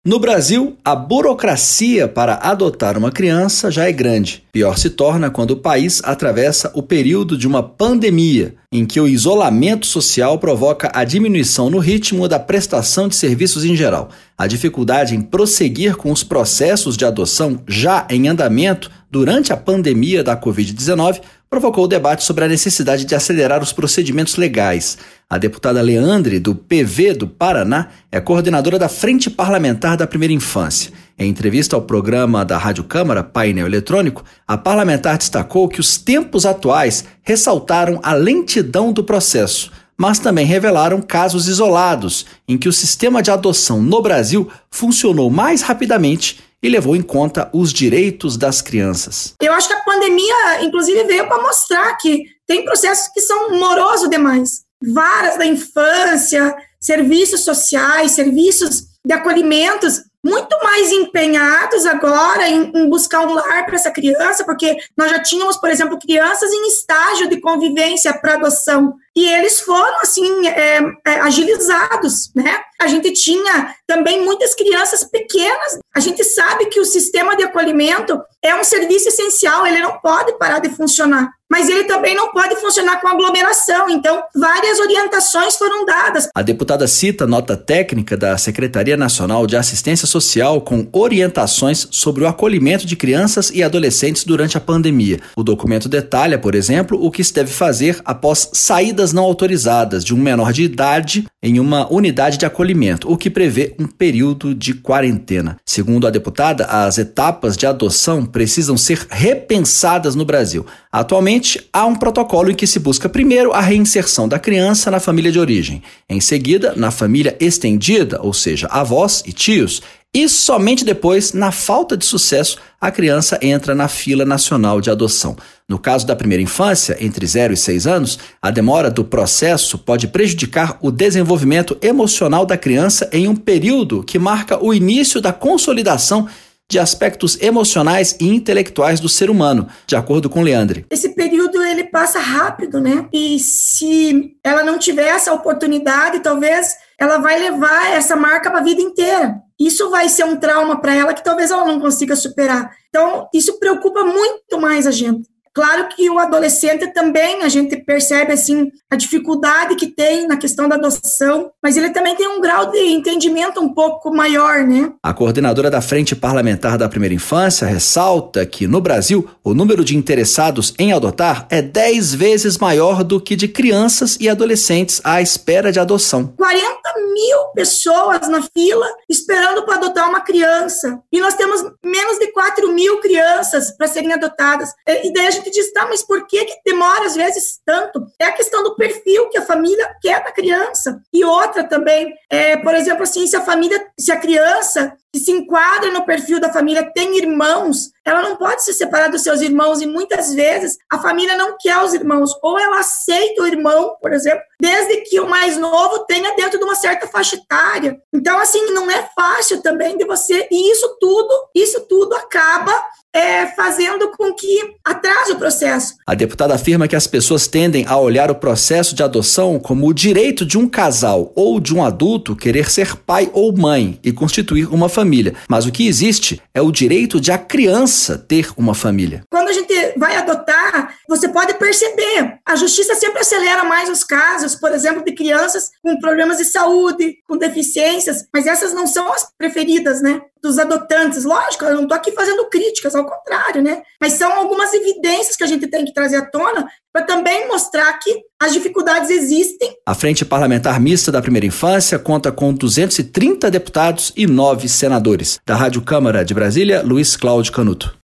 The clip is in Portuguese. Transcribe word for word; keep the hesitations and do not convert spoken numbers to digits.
No Brasil, a burocracia para adotar uma criança já é grande. Pior se torna quando o país atravessa o período de uma pandemia, em que o isolamento social provoca a diminuição no ritmo da prestação de serviços em geral. A dificuldade em prosseguir com os processos de adoção já em andamento durante a pandemia da covid dezenove provocou o debate sobre a necessidade de acelerar os procedimentos legais. A deputada Leandre, do P V do Paraná, é coordenadora da Frente Parlamentar da Primeira Infância. Em entrevista ao programa da Rádio Câmara, Painel Eletrônico, a parlamentar destacou que os tempos atuais ressaltaram a lentidão do processo, mas também revelaram casos isolados em que o sistema de adoção no Brasil funcionou mais rapidamente e levou em conta os direitos das crianças. Eu acho que a pandemia, inclusive, veio para mostrar que tem processos que são morosos demais. Varas da infância, serviços sociais, serviços de acolhimentos, muito mais empenhados agora em, em buscar um lar para essa criança, porque nós já tínhamos, por exemplo, crianças em estágio de convivência para adoção, e eles foram, assim, é, é, agilizados, né? A gente tinha também muitas crianças pequenas. A gente sabe que o sistema de acolhimento é um serviço essencial, ele não pode parar de funcionar, mas ele também não pode funcionar com aglomeração, então várias orientações foram dadas. A deputada cita nota técnica da Secretaria Nacional de Assistência Social com orientações sobre o acolhimento de crianças e adolescentes durante a pandemia. O documento detalha, por exemplo, o que se deve fazer após saídas não autorizadas de um menor de idade em uma unidade de acolhimento, o que prevê um período de quarentena. Segundo a deputada, as etapas de adoção precisam ser repensadas no Brasil. Atualmente, há um protocolo em que se busca primeiro a reinserção da criança na família de origem, em seguida na família estendida, ou seja, avós e tios, e somente depois, na falta de sucesso, a criança entra na fila nacional de adoção. No caso da primeira infância, entre zero e seis anos, a demora do processo pode prejudicar o desenvolvimento emocional da criança em um período que marca o início da consolidação de aspectos emocionais e intelectuais do ser humano, de acordo com Leandre. Esse período ele passa rápido, né? E se ela não tiver essa oportunidade, talvez ela vai levar essa marca para a vida inteira. Isso vai ser um trauma para ela que talvez ela não consiga superar. Então, isso preocupa muito mais a gente. Claro que o adolescente também, a gente percebe assim, a dificuldade que tem na questão da adoção, mas ele também tem um grau de entendimento um pouco maior, né? A coordenadora da Frente Parlamentar da Primeira Infância ressalta que, no Brasil, o número de interessados em adotar é dez vezes maior do que de crianças e adolescentes à espera de adoção. quarenta mil pessoas na fila esperando para adotar uma criança. E nós temos menos de quatro mil crianças para serem adotadas. E daí a gente diz, tá, mas por que, que demora às vezes tanto? É a questão do perfil que a família quer da criança. E outra também, é, por exemplo, assim, se a família, se a criança que se enquadra no perfil da família tem irmãos, ela não pode se separar dos seus irmãos, e muitas vezes a família não quer os irmãos, ou ela aceita o irmão, por exemplo, desde que o mais novo tenha dentro de uma certa faixa etária. Então, assim, não é fácil também de você, e isso tudo, isso tudo acaba É, fazendo com que atrase o processo. A deputada afirma que as pessoas tendem a olhar o processo de adoção como o direito de um casal ou de um adulto querer ser pai ou mãe e constituir uma família. Mas o que existe é o direito de a criança ter uma família. Quando a gente vai adotar, você pode perceber, a justiça sempre acelera mais os casos, por exemplo, de crianças com problemas de saúde, com deficiências, mas essas não são as preferidas, né? Dos adotantes. Lógico, eu não estou aqui fazendo críticas, ao contrário, né? Mas são algumas evidências que a gente tem que trazer à tona para também mostrar que as dificuldades existem. A Frente Parlamentar Mista da Primeira Infância conta com duzentos e trinta deputados e nove senadores. Da Rádio Câmara de Brasília, Luiz Cláudio Canuto.